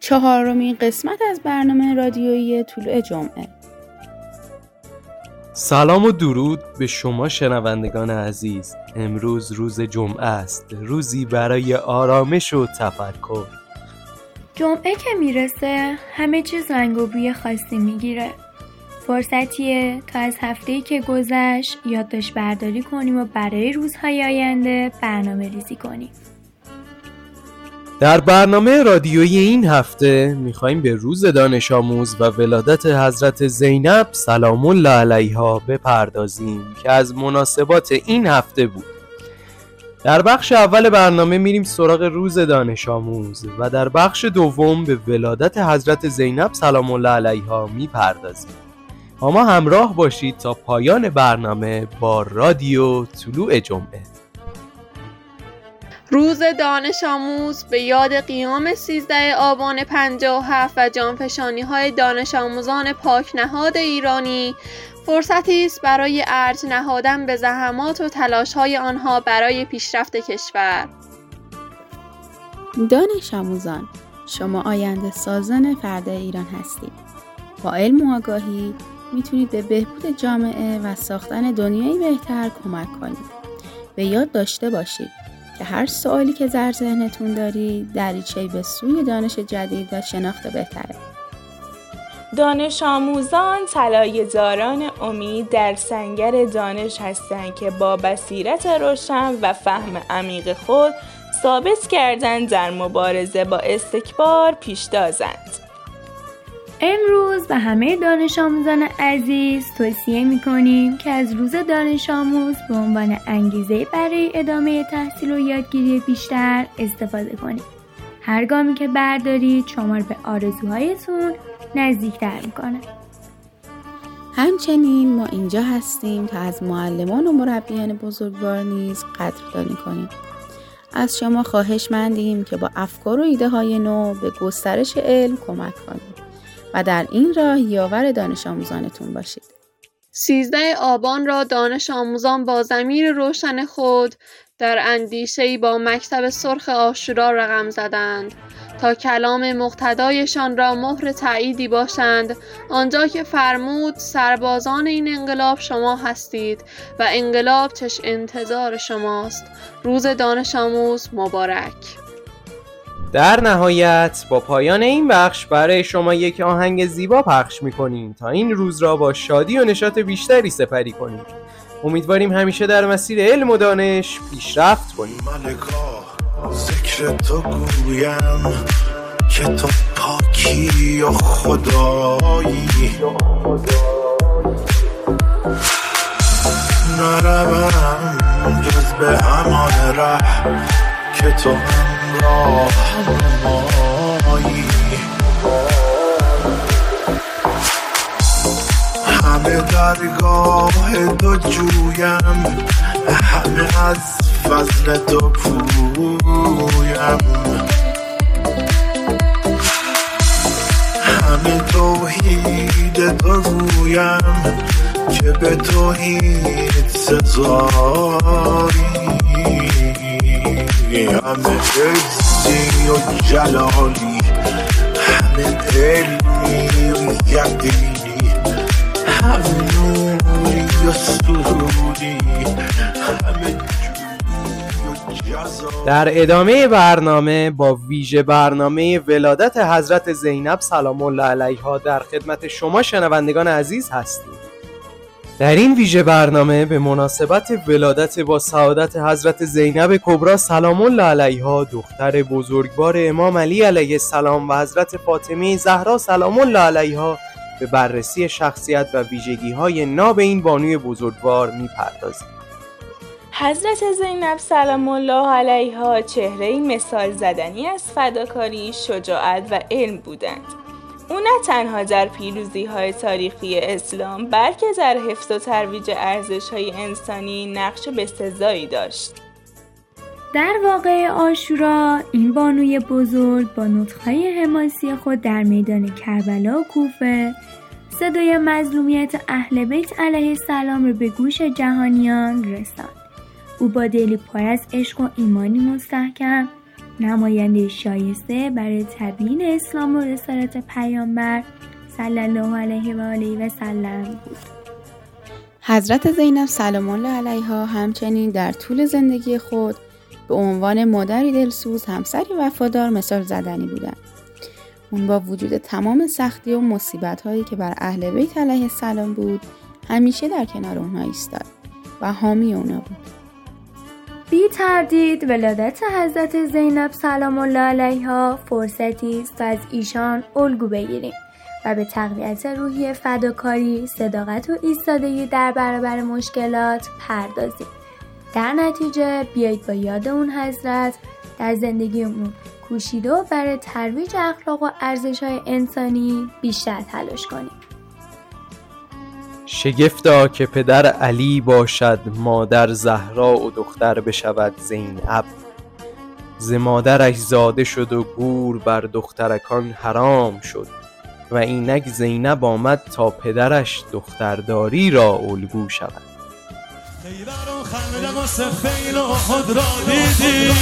4مین قسمت از برنامه رادیویی طلوع جمعه. سلام و درود به شما شنوندگان عزیز. امروز روز جمعه است، روزی برای آرامش و تفکر. جمعه که میرسه همه چیز رنگ و بوی خاصی میگیره. فرصتیه تا از هفته‌ای که گذشت یادداشت برداری کنیم و برای روزهای آینده برنامه ریزی کنیم. در برنامه رادیویی این هفته میخوایم به روز دانش آموز و ولادت حضرت زینب سلام الله علیها بپردازیم که از مناسبات این هفته بود. در بخش اول برنامه میریم سراغ روز دانش آموز و در بخش دوم به ولادت حضرت زینب سلام الله علیها میپردازیم. با ما همراه باشید تا پایان برنامه با رادیو طلوع جمعه. روز دانش آموز به یاد قیام 13 آبان 57 و جانفشانی‌های دانش آموزان پاک‌نهاد ایرانی فرصتی است برای ارج نهادن به زحمات و تلاش‌های آنها برای پیشرفت کشور. دانش آموزان، شما آینده سازان فرد ایران هستید. با علم و آگاهی میتونید به بهبود جامعه و ساختن دنیایی بهتر کمک کنید. به یاد داشته باشید که هر سوالی که در ذهنتون دارید دریچه‌ای به سوی دانش جدید و شناخت بهتره. دانش آموزان طلایه‌داران امید در سنگر دانش هستند که با بصیرت روشن و فهم عمیق خود ثابت کردند در مبارزه با استکبار پیشتازند. امروز به همه دانش آموزان عزیز توصیه می‌کنیم که از روز دانش آموز به عنوان انگیزه برای ادامه تحصیل و یادگیری بیشتر استفاده کنید. هر گامی که بردارید شما رو به آرزوهایتون نزدیکتر می‌کنه. همچنین ما اینجا هستیم تا از معلمان و مربیان بزرگوار نیز قدردانی کنیم. از شما خواهشمندیم که با افکار و ایده‌های نو به گسترش علم کمک کنید و در این راه یاور دانش آموزانتون باشید. 13 آبان را دانش آموزان با ضمیر روشن خود در اندیشه‌ای با مکتب سرخ عاشورا رقم زدند تا کلام مقتدایشان را مهر تأییدی باشند، آنجا که فرمود سربازان این انقلاب شما هستید و انقلاب چش انتظار شماست. روز دانش آموز مبارک. در نهایت با پایان این بخش برای شما یک آهنگ زیبا پخش می‌کنیم تا این روز را با شادی و نشاط بیشتری سپری کنیم. امیدواریم همیشه در مسیر علم و دانش پیشرفت کنیم. ملکا ذکر تو گویم که تو پاکی و خدایی، نروم جز به امان ره که تو همراه مایی. همه درگاه تو جویم، همه از فضل تو پویم، همه توحید تو گویم که به توحید سزایی. همه عزی و جلالی، همه علمی و یقینی، همه نوری و سرودی، همه جوری و جزایی. در ادامه برنامه با ویژه برنامه ولادت حضرت زینب سلام الله علیها در خدمت شما شنوندگان عزیز هستیم. در این ویژه برنامه به مناسبت ولادت با سعادت حضرت زینب کبری سلام الله علیها دختر بزرگوار امام علی علیه السلام و حضرت فاطمه زهرا سلام الله علیها به بررسی شخصیت و ویژگی‌های ناب این بانوی بزرگوار می‌پردازیم. حضرت زینب سلام الله علیها چهره‌ای مثال زدنی از فداکاری، شجاعت و علم بودند. او نه تنها در پیروزی‌های تاریخی اسلام بلکه در حفظ و ترویج ارزش‌های انسانی نقش بسزایی داشت. در واقعه عاشورا این بانوی بزرگ با نطق‌های حماسی خود در میدان کربلا و کوفه صدای مظلومیت اهل بیت علیه السلام را به گوش جهانیان رساند. او با دلی پر از عشق و ایمانی مستحکم نماینده شایسته برای تبیین اسلام و رسالت پیامبر صلی الله علیه و آله و سلم بود. حضرت زینب سلام الله علیها همچنین در طول زندگی خود به عنوان مادری دلسوز، همسری وفادار مثال زدنی بودند. اون با وجود تمام سختی و مصیبت‌هایی که بر اهل بیت علیه السلام بود، همیشه در کنار اونها ایستاد و حامی اونا بود. بی تردید ولادت حضرت زینب سلام الله علیها فرصتی است از ایشان الگو بگیریم و به تقویت روحیه فداکاری، صداقت و ایستادگی در برابر مشکلات پردازیم. در نتیجه بیایید با یاد اون حضرت در زندگیمون کوشیده و برای ترویج اخلاق و ارزش‌های انسانی بیشتر تلاش کنیم. شگفتا که پدر علی باشد، مادر زهرا و دختر بشود زینب. ز مادرش زاده شد و گور بر دخترکان حرام شد، و اینک زینب آمد تا پدرش دخترداری را الگو شود. خیبر و خندق و سفین و خود را دیدی،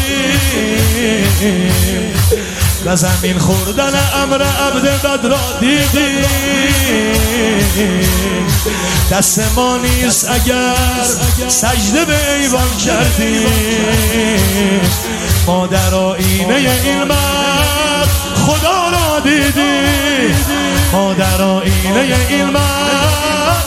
و زمین خوردن امر عبد بد را دیدی. دست ما نیست اگر سجده به ایوان کردی، ما در آینه این مرد خدا را دیدی. ما در آینه این مرد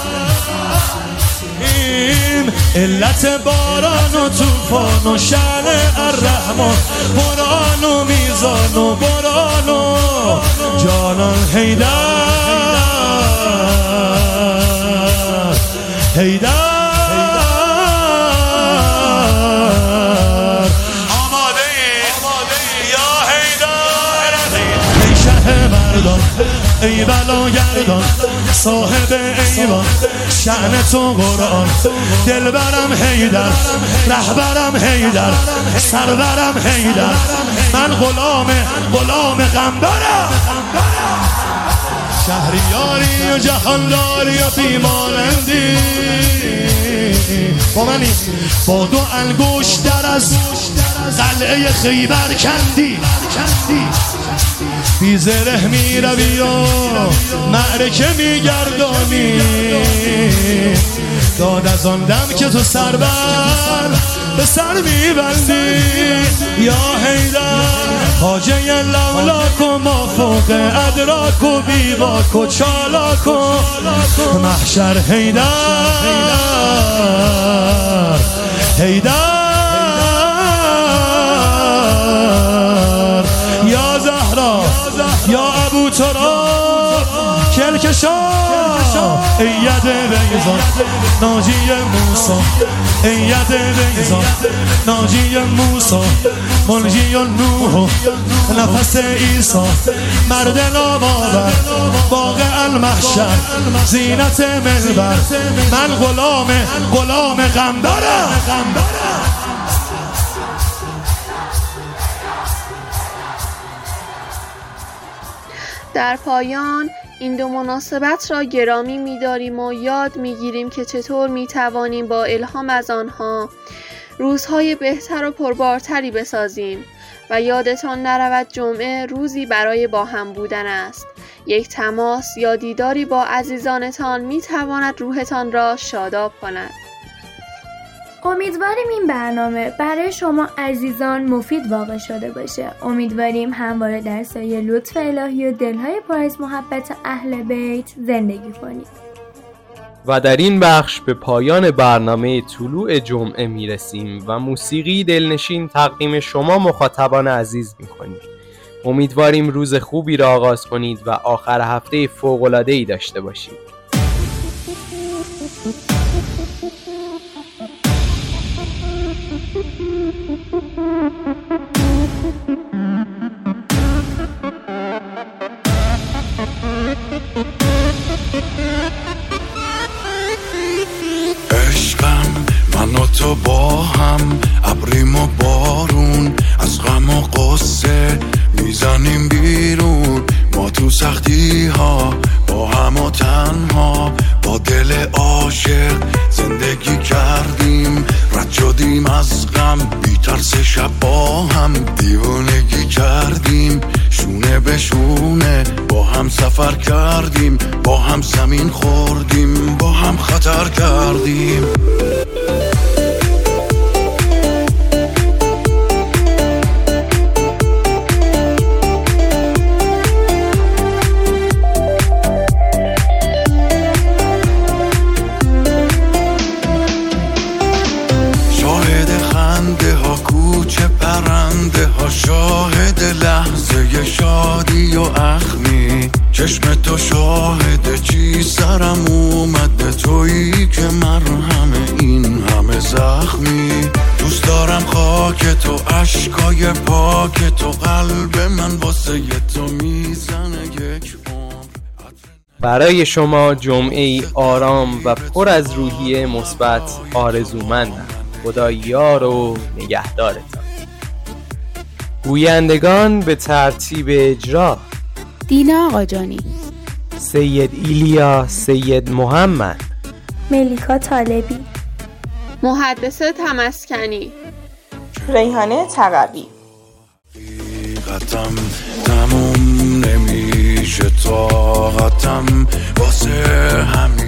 علت باران و توفان و شأن الرحمن، بران و میزان و بران و جانان حیدر حیدر. آماده ای یا حیدر، ای شه مردان، ای بلاگردان، صاحب ایوان، شأن تو قرآن. دلبرم حیدر، رهبرم حیدر، سرورم حیدر، من غلام غمبرم. شهریاری و جهانداری و بیمانندی، با منی با دو انگوش در از قلعه خیبر کندی. بی زره می روی و معرکه می گردانی، داد از آن دم که تو سر به سر می بندی. یا حیدر خواجه لولاک و مافوق ادراک و بیواک و چالاک و محشر حیدر حیدر. یا زهرا یا ابو تراب کلکشا، اید بیزان ناجی موسا، اید بیزان ناجی موسا، منجی نوح نفس عیسی، مرد نامآور باغ المحشر، زینت منبر، من غلام غمبرم. در پایان این دو مناسبت را گرامی می‌داریم و یاد می‌گیریم که چطور می‌توانیم با الهام از آنها روزهای بهتر و پربارتری بسازیم. و یادتان نرود جمعه روزی برای با هم بودن است. یک تماس یا دیداری با عزیزانتان می‌تواند روحتان را شاداب کند. امیدواریم این برنامه برای شما عزیزان مفید واقع شده باشه. امیدواریم همواره در سایه لطف الهی و دلهای پر از محبت اهل بیت زندگی کنید. و در این بخش به پایان برنامه طلوع جمعه میرسیم و موسیقی دلنشین تقدیم شما مخاطبان عزیز میکنیم. امیدواریم روز خوبی را آغاز کنید و آخر هفته فوق‌العاده‌ای داشته باشید. عشقم من و تو با هم، ابریم و بارون، از غم و قصه میزنیم بیرون. ما تو سختی ها با هم و تنها هم سفر کردیم، با هم زمین خوردیم، با هم خطر کردیم. پرنده ها شاهد لحظه شادی و اخمی، چشم تو شاهد چی سرم اومده، تویی که مرهم این همه زخمی. دوست دارم خاک تو، عشقای پاک تو، قلب من واسه تو میزنه یک عمر. برای شما جمعه ای آرام و پر از روحیه مثبت آرزومندم. خدا یار و نگهدارتان. گویندگان به ترتیب اجرا: دینا آقاجانی، سید ایلیا، سید محمد، ملیکا طالبی، محدثه تمسکنی، ریحانه تقوی. حقیقتم تموم نمیشه طاقتم واسه همین